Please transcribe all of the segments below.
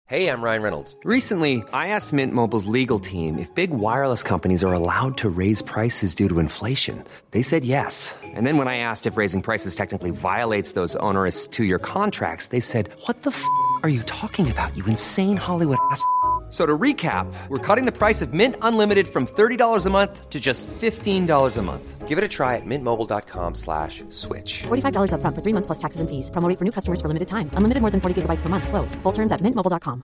Hey, I'm Ryan Reynolds. Recently, I asked Mint Mobile's legal team if big wireless companies are allowed to raise prices due to inflation. They said yes. And then when I asked if raising prices technically violates those onerous two-year contracts, they said, "What the f*** are you talking about, you insane Hollywood ass?" So to recap, we're cutting the price of Mint Unlimited from $30 a month to just $15 a month. Give it a try at mintmobile.com/switch. $45 up front for 3 months plus taxes and fees. Promo rate for new customers for limited time. Unlimited more than 40 gigabytes per month. Slows full terms at mintmobile.com.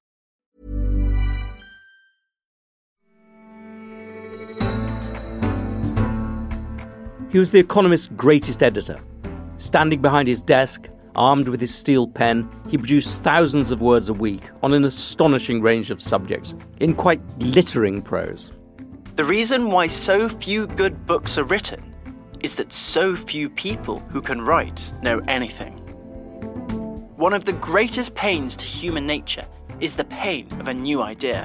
He was The Economist's greatest editor. Standing behind his desk, armed with his steel pen, he produced thousands of words a week on an astonishing range of subjects, in quite glittering prose. The reason why so few good books are written is that so few people who can write know anything. One of the greatest pains to human nature is the pain of a new idea.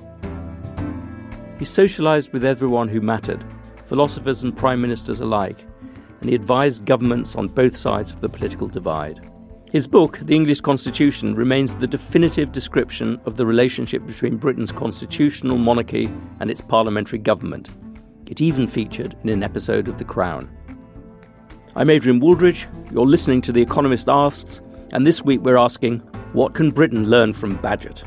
He socialised with everyone who mattered, philosophers and prime ministers alike, and he advised governments on both sides of the political divide. His book, The English Constitution, remains the definitive description of the relationship between Britain's constitutional monarchy and its parliamentary government. It even featured in an episode of The Crown. I'm Adrian Wooldridge, you're listening to The Economist Asks, and this week we're asking, what can Britain learn from Bagehot?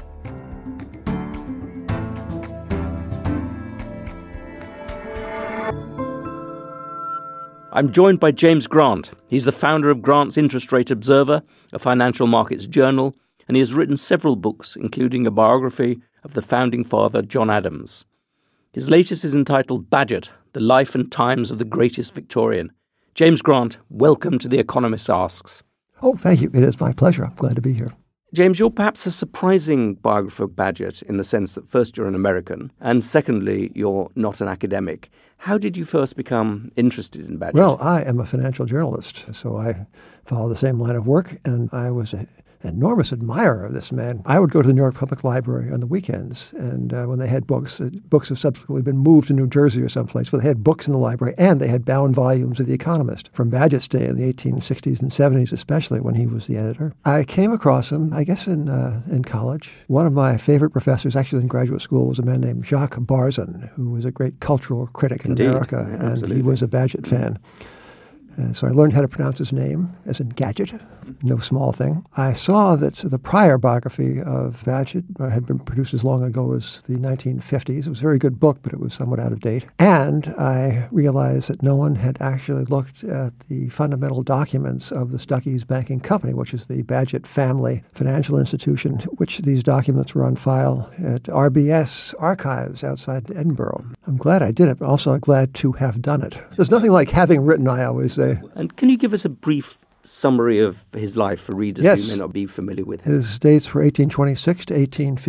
I'm joined by James Grant. He's the founder of Grant's Interest Rate Observer, a financial markets journal, and he has written several books, including a biography of the founding father, John Adams. His latest is entitled Bagehot, The Life and Times of the Greatest Victorian. James Grant, welcome to The Economist Asks. Oh, thank you. It is my pleasure. I'm glad to be here. James, you're perhaps a surprising biographer of Bagehot in the sense that first you're an American and secondly you're not an academic. How did you first become interested in Bagehot? Well, I am a financial journalist, so I follow the same line of work, and I was an enormous admirer of this man. I would go to the New York Public Library on the weekends, and when they had books have subsequently been moved to New Jersey or someplace, but they had books in the library, and they had bound volumes of The Economist from Bagehot's day in the 1860s and 70s, especially when he was the editor. I came across him, I guess, in college. One of my favorite professors, actually in graduate school, was a man named Jacques Barzun, who was a great cultural critic in America, yeah, and absolutely. he was a Bagehot fan. So I learned how to pronounce his name, as in Gadget, no small thing. I saw that the prior biography of Bagehot had been produced as long ago as the 1950s. It was a very good book, but it was somewhat out of date. And I realized that no one had actually looked at the fundamental documents of the Stuckey's Banking Company, which is the Bagehot family financial institution, which these documents were on file at RBS Archives outside Edinburgh. I'm glad I did it, but also glad to have done it. There's nothing like having written, I always say. And can you give us a brief summary of his life for readers Yes. who may not be familiar with him? His dates were 1826 to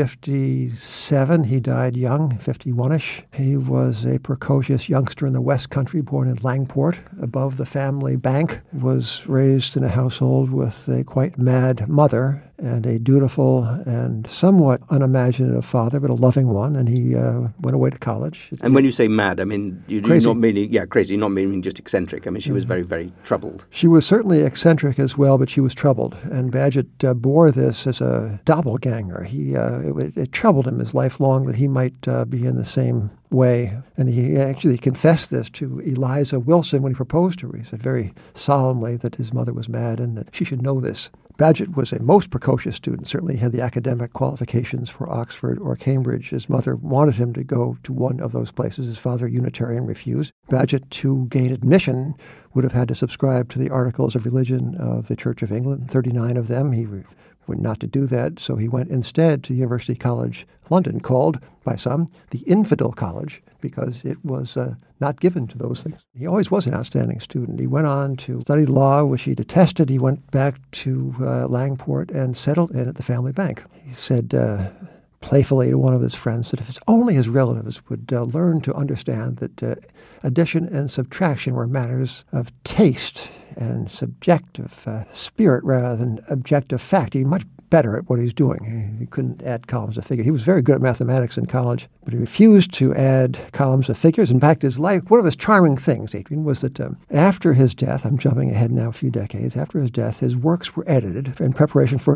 1857. He died young, 51-ish. He was a precocious youngster in the West Country, born in Langport, above the family bank. Was raised in a household with a quite mad mother and a dutiful and somewhat unimaginative father, but a loving one, and he went away to college. And when you say mad, I mean, you're Crazy. not meaning, crazy, not meaning just eccentric. I mean, she was very, very troubled. She was certainly eccentric as well, but she was troubled. And Bagehot bore this as a doppelganger. It troubled him his life long that he might be in the same way. And he actually confessed this to Eliza Wilson when he proposed to her. He said very solemnly that his mother was mad and that she should know this. Bagehot was a most precocious student, certainly had the academic qualifications for Oxford or Cambridge. His mother wanted him to go to one of those places. His father, Unitarian, refused. Bagehot, to gain admission, would have had to subscribe to the Articles of Religion of the Church of England, 39 of them. He were not to do that, so he went instead to University College London, called by some the Infidel College, because it was not given to those things. He always was an outstanding student. He went on to study law, which he detested. He went back to Langport and settled in at the family bank. He said playfully to one of his friends that if it's only his relatives would learn to understand that addition and subtraction were matters of taste and subjective spirit rather than objective fact, he'd be much better at what he's doing. He couldn't add columns of figures. He was very good at mathematics in college, but he refused to add columns of figures. In fact, his life, one of his charming things, Adrian, was that after his death, I'm jumping ahead now a few decades, after his death, his works were edited in preparation for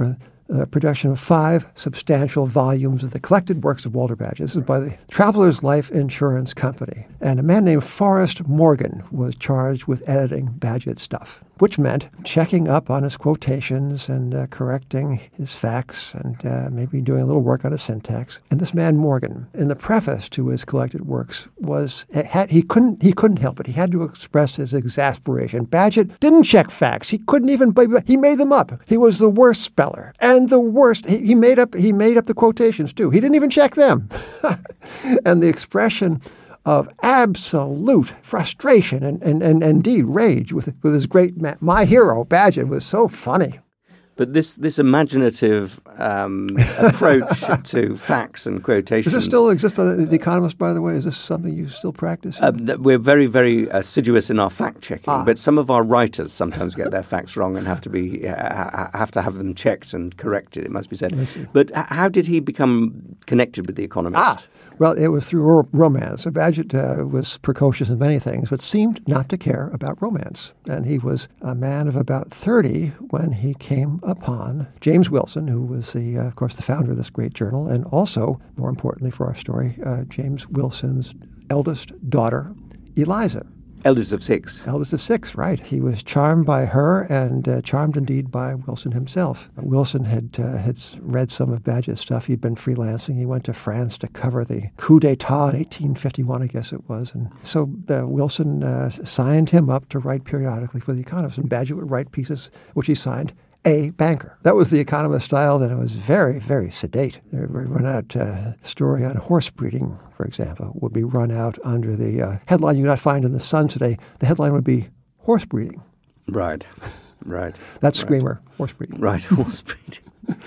the production of 5 substantial volumes of the collected works of Walter Bagehot. This is by the Travelers Life Insurance Company. And a man named Forrest Morgan was charged with editing Bagehot's stuff, which meant checking up on his quotations and correcting his facts and maybe doing a little work on his syntax. And this man Morgan, in the preface to his collected works, he couldn't help it. He had to express his exasperation. Bagehot didn't check facts. He couldn't even. He made them up. He was the worst speller and the worst. He made up the quotations too. He didn't even check them. And the expression of absolute frustration and indeed rage with his great my hero Bagehot was so funny. But this imaginative approach to facts and quotations... Does this still exist by The Economist, by the way? Is this something you still practice? We're very, very assiduous in our fact-checking, but some of our writers sometimes get their facts wrong and have to have them checked and corrected, it must be said. But how did he become connected with The Economist? Well, it was through romance. So Bagehot was precocious in many things, but seemed not to care about romance. And he was a man of about 30 when he came upon James Wilson, who was, of course, the founder of this great journal, and also, more importantly for our story, James Wilson's eldest daughter, Eliza. Eldest of 6. Eldest of 6, right. He was charmed by her and charmed indeed by Wilson himself. Wilson had read some of Bagehot's stuff. He'd been freelancing. He went to France to cover the coup d'etat in 1851, I guess it was. And so Wilson signed him up to write periodically for The Economist. And Bagehot would write pieces which he signed A. Banker. That was The Economist style. Then it was very, very sedate. They would run out story on horse breeding, for example, would be run out under the headline you not find in the Sun today. The headline would be horse breeding. Right. That's Screamer, horse breeding. Right, horse breeding.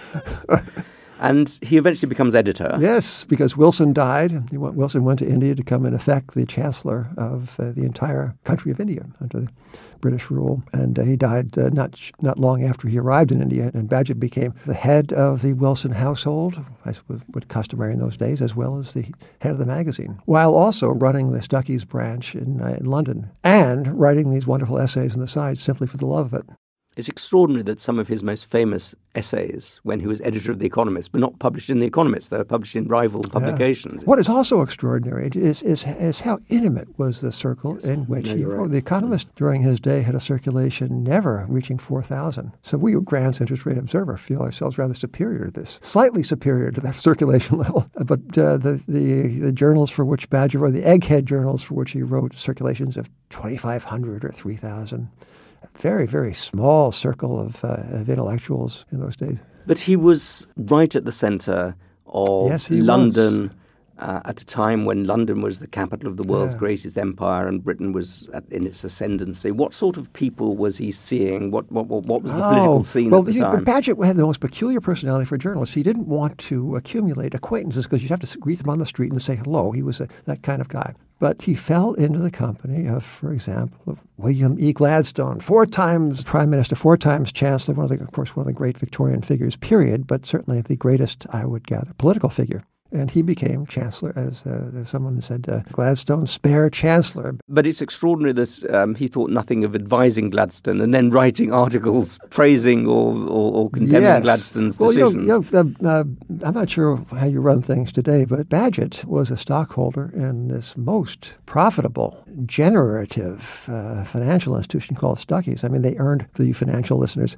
And he eventually becomes editor. Yes, because Wilson died. Wilson went to India to become, in effect, the chancellor of the entire country of India under the British rule. And he died not long after he arrived in India. And Bagehot became the head of the Wilson household, as was customary in those days, as well as the head of the magazine, while also running the Stuckey's branch in London and writing these wonderful essays on the side simply for the love of it. It's extraordinary that some of his most famous essays, when he was editor of The Economist, were not published in The Economist. They were published in rival publications. What is also extraordinary is how intimate was the circle in which he wrote. Right. The Economist during his day had a circulation never reaching 4,000. So we, Grant's Interest Rate Observer, feel ourselves rather superior to this, slightly superior to that circulation level. But the journals for which Bagehot wrote, the egghead journals for which he wrote, circulations of 2,500 or 3,000. A very, very small circle of intellectuals in those days. But he was right at the centre of London at a time when London was the capital of the world's greatest empire and Britain was in its ascendancy. What sort of people was he seeing? What was the political scene at the time? Bagehot had the most peculiar personality for journalists. He didn't want to accumulate acquaintances because you'd have to greet them on the street and say hello. He was that kind of guy. But he fell into the company of, for example, of William E. Gladstone, 4 times Prime Minister, 4 times Chancellor, one of the great Victorian figures, period, but certainly the greatest, I would gather, political figure. And he became Chancellor, as someone said, Gladstone, spare Chancellor. But it's extraordinary that he thought nothing of advising Gladstone and then writing articles praising or condemning Gladstone's decisions. I'm not sure how you run things today, but Bagehot was a stockholder in this most profitable, generative financial institution called Stuckey's. I mean, they earned, for you financial listeners,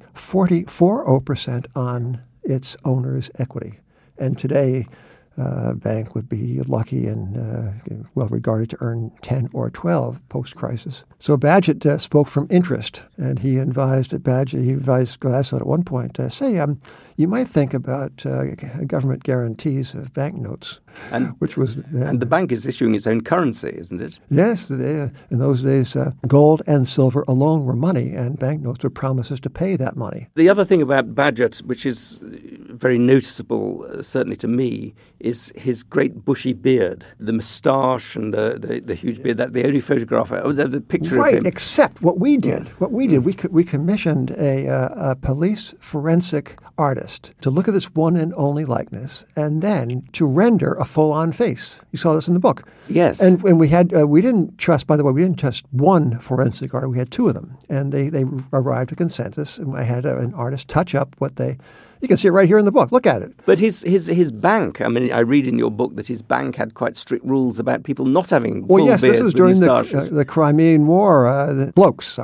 40% on its owner's equity. And today, bank would be lucky and well regarded to earn 10 or 12 post-crisis. So Bagehot spoke from interest, and he advised Gladstone at one point, you might think about government guarantees of banknotes, which was and the bank is issuing its own currency, isn't it? Yes, in those days, gold and silver alone were money, and banknotes were promises to pay that money. The other thing about Bagehot, which is very noticeable, certainly to me, is his great bushy beard, the moustache and the huge beard. That the only photograph, the picture of him. Right, except what we did. We commissioned a police forensic artist to look at this one and only likeness, and then to render a full-on face. You saw this in the book. Yes. And we didn't trust one forensic artist. We had 2 of them, and they arrived at consensus. And I had an artist touch up what they You can see it right here in the book. Look at it. But his bank, I mean, I read in your book that his bank had quite strict rules about people not having full beards. This was during moustaches. the Crimean War. The blokes,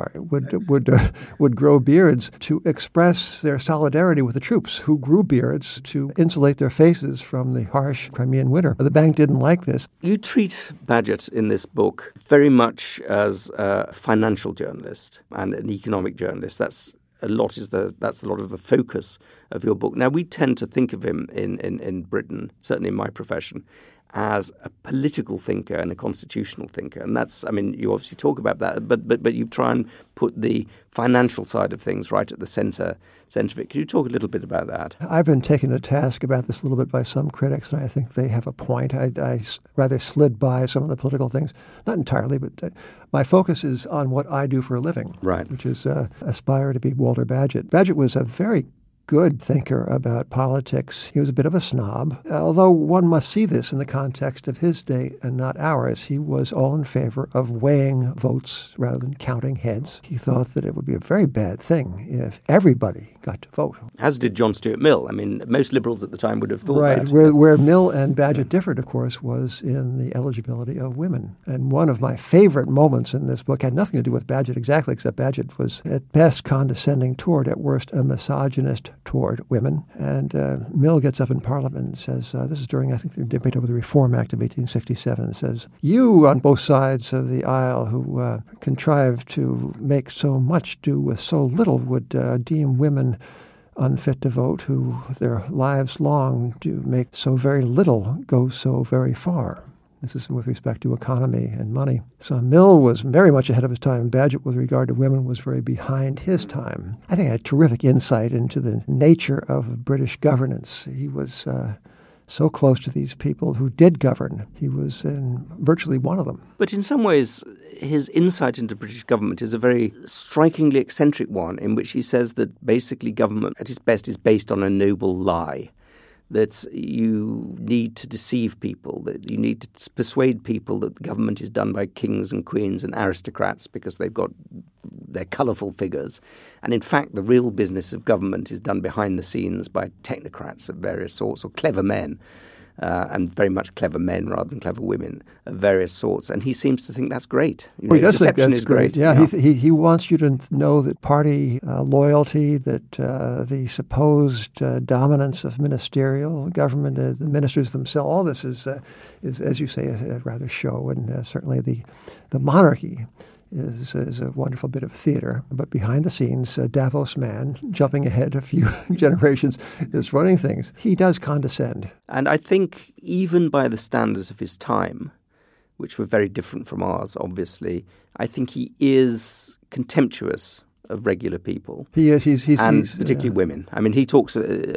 would grow beards to express their solidarity with the troops who grew beards to insulate their faces from the harsh Crimean winter. The bank didn't like this. You treat Bagehot in this book very much as a financial journalist and an economic journalist. That's a lot of the focus of your book. Now, we tend to think of him in Britain, certainly in my profession, as a political thinker and a constitutional thinker. And that's, I mean, you obviously talk about that, but you try and put the financial side of things right at the center of it. Can you talk a little bit about that? I've been taken to task about this a little bit by some critics, and I think they have a point. I rather slid by some of the political things, not entirely, but my focus is on what I do for a living, right? Which is aspire to be Walter Bagehot. Bagehot was a very good thinker about politics. He was a bit of a snob, although one must see this in the context of his day and not ours. He was all in favor of weighing votes rather than counting heads. He thought that it would be a very bad thing if everybody got to vote. As did John Stuart Mill. I mean, most liberals at the time would have thought that. Right. Where Mill and Bagehot differed, of course, was in the eligibility of women. And one of my favorite moments in this book had nothing to do with Bagehot exactly, except Bagehot was at best condescending toward, at worst, a misogynist toward women. And Mill gets up in Parliament and says, this is during, I think, the debate over the Reform Act of 1867, says, you on both sides of the aisle who contrived to make so much do with so little would deem women unfit to vote, who their lives long do make so very little go so very far. This is with respect to economy and money. So Mill was very much ahead of his time. Bagehot, with regard to women, was very behind his time. I think he had terrific insight into the nature of British governance. He was so close to these people who did govern. He was virtually one of them. But in some ways, his insight into British government is a very strikingly eccentric one, in which he says that basically government at its best is based on a noble lie, that you need to deceive people, that you need to persuade people that the government is done by kings and queens and aristocrats because they've got their colourful figures. And in fact, the real business of government is done behind the scenes by technocrats of various sorts, or clever men, and very much clever men rather than clever women of various sorts. And he seems to think that's great. He does think deception that's is great. Yeah. He wants you to know that party loyalty, that the supposed dominance of ministerial government, the ministers themselves, all this is as you say, a rather show. And certainly the monarchy is a wonderful bit of theater. But behind the scenes, Davos man, jumping ahead a few generations, is running things. He does condescend. And I think even by the standards of his time, which were very different from ours, obviously, I think he is contemptuous of regular people. He is. He's particularly women. I mean, he talks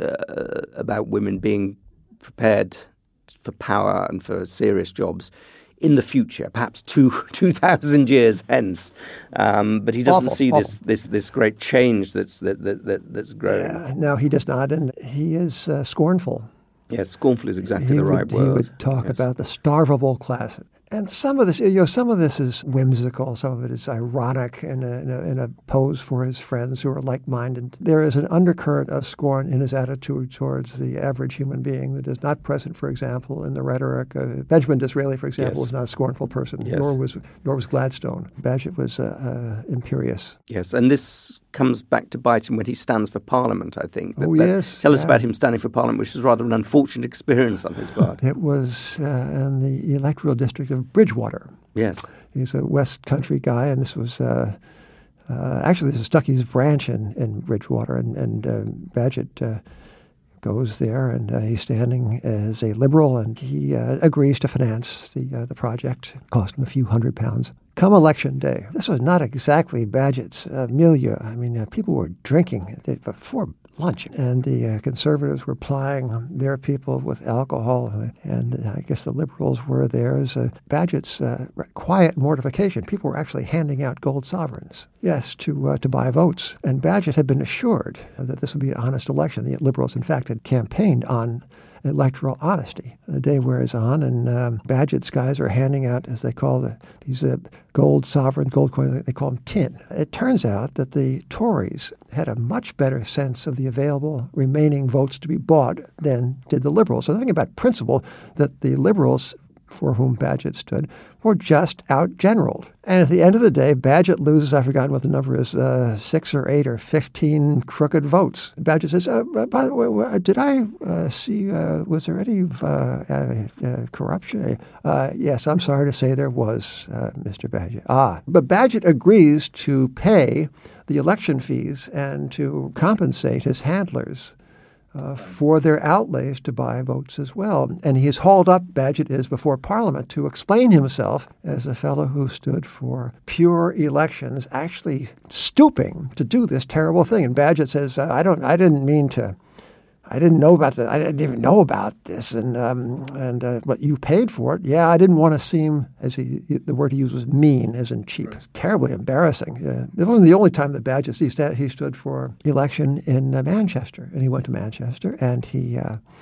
about women being prepared for power and for serious jobs in the future, perhaps 2,000 years hence, but he doesn't see this great change that's growing. Yeah, no, he does not, and he is scornful. Yes, scornful is exactly the right word. He would talk about the starvable class. And some of this is whimsical. Some of it is ironic in a pose for his friends who are like-minded. There is an undercurrent of scorn in his attitude towards the average human being that is not present, for example, in the rhetoric. Benjamin Disraeli, for example, was not a scornful person, nor was Gladstone. Bagehot was imperious. Yes, and this comes back to bite him when he stands for Parliament, I think. Yes. Tell us about him standing for Parliament, which was rather an unfortunate experience on his part. It was in the electoral district of Bridgewater. Yes. He's a West Country guy, and this was actually this is Stuckey's branch in Bridgewater, and Bagehot goes there, and he's standing as a Liberal, and he agrees to finance the project. Cost him a few £100. Come election day, this was not exactly Bagehot's milieu. I mean, people were drinking before lunch, and the Conservatives were plying their people with alcohol, and I guess the Liberals were theirs. Bagehot's quiet mortification. People were actually handing out gold sovereigns, yes, to buy votes. And Bagehot had been assured that this would be an honest election. The Liberals, in fact, had campaigned on electoral honesty. The day wears on, and Bagehot's guys are handing out, as they call these gold coins, they call them tin. It turns out that the Tories had a much better sense of the available remaining votes to be bought than did the Liberals. So nothing about principle that the Liberals, for whom Bagehot stood, were just out-generaled. And at the end of the day, Bagehot loses, I've forgotten what the number is, 6 or 8 or 15 crooked votes. Bagehot says, by the way, did I see, was there any corruption? Yes, I'm sorry to say there was, Mr. Bagehot. But Bagehot agrees to pay the election fees and to compensate his handlers for their outlays to buy votes as well. And he is hauled up, Bagehot is, before Parliament to explain himself as a fellow who stood for pure elections, actually stooping to do this terrible thing. And Bagehot says, I didn't even know about this, but you paid for it. Yeah, I didn't want to seem, the word he used was mean, as in cheap. It's terribly embarrassing. It wasn't the only time that Bagehot he stood for election in Manchester, and he went to Manchester, and he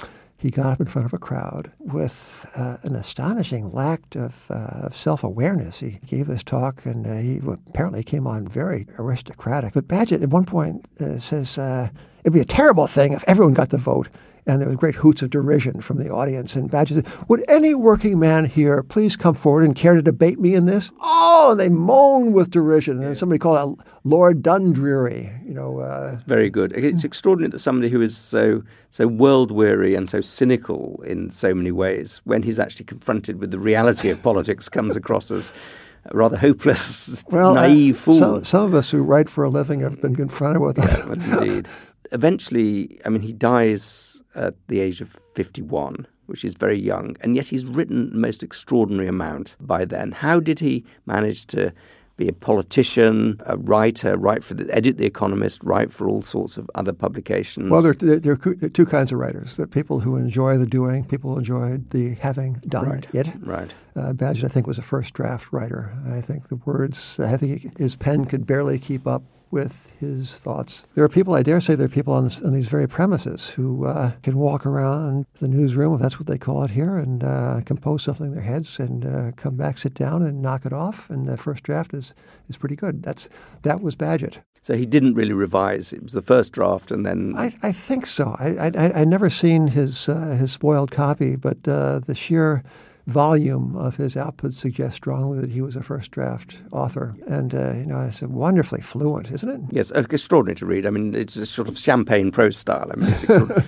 got up in front of a crowd with an astonishing lack of self-awareness. He gave this talk, and he apparently came on very aristocratic. But Bagehot at one point says, it'd be a terrible thing if everyone got the vote. And there was great hoots of derision from the audience. And Bagehot said, would any working man here please come forward and care to debate me in this? Oh, and they moan with derision. And then somebody called out Lord Dundreary. It's very good. It's extraordinary that somebody who is so world-weary and so cynical in so many ways, when he's actually confronted with the reality of politics, comes across as a rather hopeless, naive fool. Some of us who write for a living have been confronted with that. Indeed. Eventually, he dies at the age of 51, which is very young, and yet he's written the most extraordinary amount by then. How did he manage to be a politician, a writer, edit The Economist, write for all sorts of other publications? Well, there are two kinds of writers. There are people who enjoy the doing, people who enjoy the having done it. Right. Bagehot, I think, was a first draft writer. I think the words, his pen could barely keep up with his thoughts. There are people, I dare say there are people on these very premises who can walk around the newsroom, if that's what they call it here, and compose something in their heads and come back, sit down and knock it off. And the first draft is pretty good. That was Bagehot. So he didn't really revise. It was the first draft and then... I think so. I'd never seen his spoiled copy, but the sheer volume of his output suggests strongly that he was a first draft author. And, it's wonderfully fluent, isn't it? Yes, extraordinary to read. It's a sort of champagne prose style. It's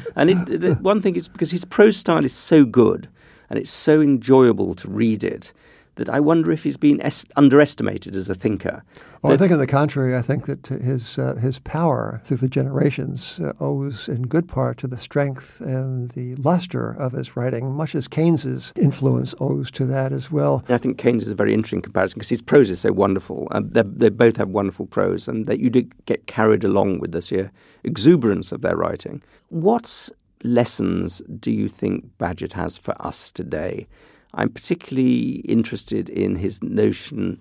and one thing is because his prose style is so good and it's so enjoyable to read it that I wonder if he's been underestimated as a thinker. Well, I think on the contrary, I think that his power through the generations owes in good part to the strength and the luster of his writing, much as Keynes's influence owes to that as well. I think Keynes is a very interesting comparison because his prose is so wonderful. They both have wonderful prose, and that you do get carried along with the sheer exuberance of their writing. What lessons do you think Bagehot has for us today? I'm particularly interested in his notion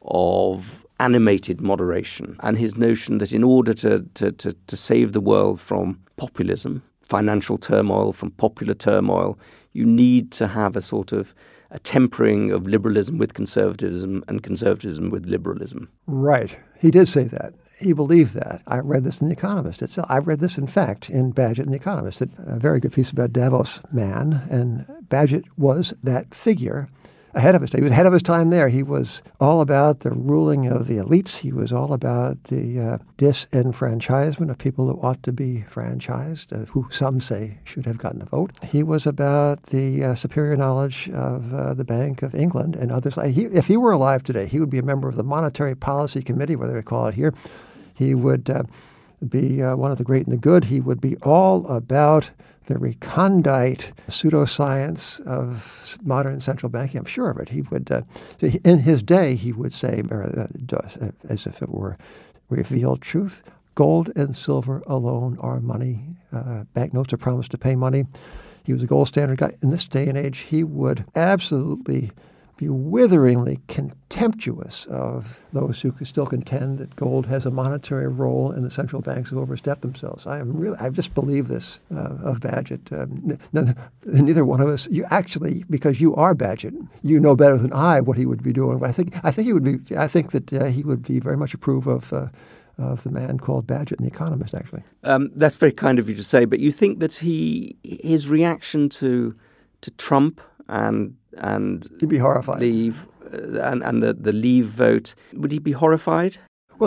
of animated moderation and his notion that in order to save the world from populism, financial turmoil, from popular turmoil, you need to have a sort of a tempering of liberalism with conservatism and conservatism with liberalism. Right. He did say that. He believed that. I read this in The Economist itself. I read this, in fact, in Bagehot in The Economist, a very good piece about Davos man, and Bagehot was that figure ahead of his time. He was ahead of his time there. He was all about the ruling of the elites. He was all about the disenfranchisement of people who ought to be franchised, who some say should have gotten the vote. He was about the superior knowledge of the Bank of England and others. If he were alive today, he would be a member of the Monetary Policy Committee, whatever they call it here. He would be one of the great and the good. He would be all about the recondite pseudoscience of modern central banking. I'm sure of it. He would, in his day, he would say, as if it were revealed truth, gold and silver alone are money. Banknotes are promised to pay money. He was a gold standard guy. In this day and age, he would absolutely be witheringly contemptuous of those who still contend that gold has a monetary role and the central banks have overstepped themselves. I just believe this of Bagehot. Neither one of us, you actually, because you are Bagehot, you know better than I what he would be doing. But I think he would be. I think that he would be very much approve of the man called Bagehot in The Economist. Actually, that's very kind of you to say. But you think that his reaction to Trump and he'd be horrified. Leave and the Leave vote, would he be horrified? Well,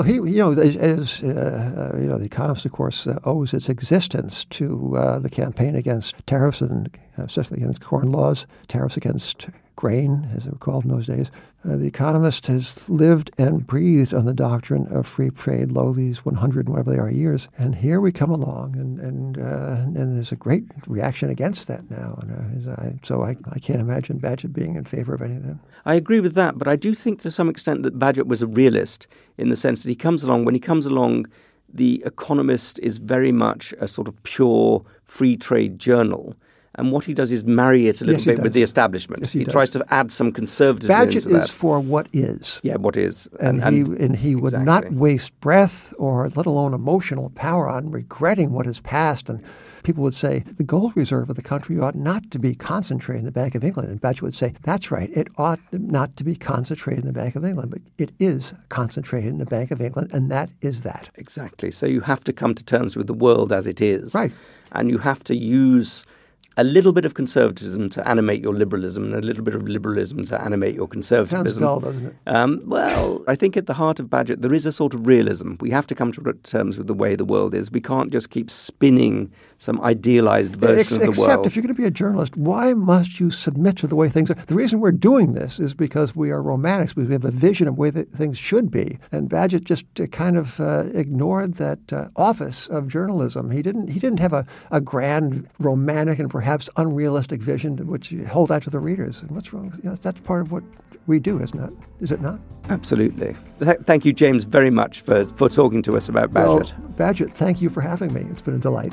The Economist, of course, owes its existence to the campaign against tariffs and especially against corn laws, tariffs against grain, as they were called in those days. The Economist has lived and breathed on the doctrine of free trade, lo, these 100 and whatever they are years. And here we come along, and there's a great reaction against that now. And so I can't imagine Bagehot being in favor of any of that. I agree with that, but I do think to some extent that Bagehot was a realist in the sense that when he comes along, The Economist is very much a sort of pure free trade journal. And what he does is marry it a little bit with the establishment. Yes, he tries to add some conservatism into that. Bagehot is for what is. Yeah, what is. And he would not waste breath or let alone emotional power on regretting what has passed. And people would say, the gold reserve of the country ought not to be concentrated in the Bank of England. And Bagehot would say, that's right, it ought not to be concentrated in the Bank of England. But it is concentrated in the Bank of England, and that is that. Exactly. So you have to come to terms with the world as it is. Right. And you have to use a little bit of conservatism to animate your liberalism and a little bit of liberalism to animate your conservatism. Sounds dull, doesn't it? Well, I think at the heart of Bagehot there is a sort of realism. We have to come to terms with the way the world is. We can't just keep spinning some idealized version of the world. Except if you're going to be a journalist, why must you submit to the way things are? The reason we're doing this is because we are romantics. We have a vision of the way that things should be. And Bagehot just kind of ignored that office of journalism. He didn't have a grand romantic and perhaps unrealistic vision which you hold out to the readers. And what's wrong? That's part of what we do, isn't it? Is it not? Absolutely. Thank you, James, very much for talking to us about Bagehot. Well, Bagehot, thank you for having me. It's been a delight.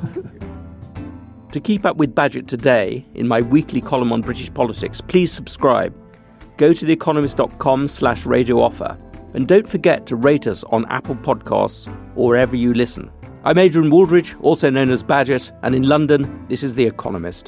To keep up with Bagehot today, in my weekly column on British politics, please subscribe. Go to theeconomist.com/radio offer. And don't forget to rate us on Apple Podcasts or wherever you listen. I'm Adrian Wooldridge, also known as Bagehot, and in London, this is The Economist.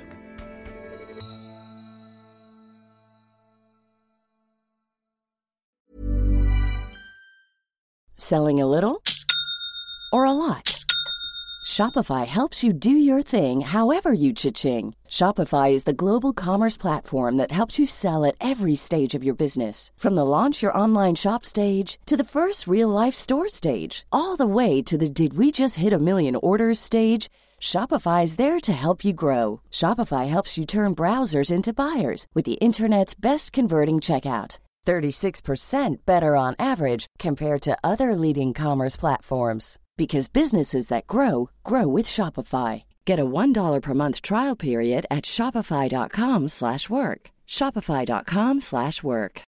Selling a little or a lot? Shopify helps you do your thing however you cha-ching. Shopify is the global commerce platform that helps you sell at every stage of your business. From the launch your online shop stage to the first real-life store stage, all the way to the did we just hit a million orders stage. Shopify is there to help you grow. Shopify helps you turn browsers into buyers with the internet's best converting checkout. 36% better on average compared to other leading commerce platforms. Because businesses that grow, grow with Shopify. Get a $1 per month trial period at shopify.com/work. Shopify.com/work.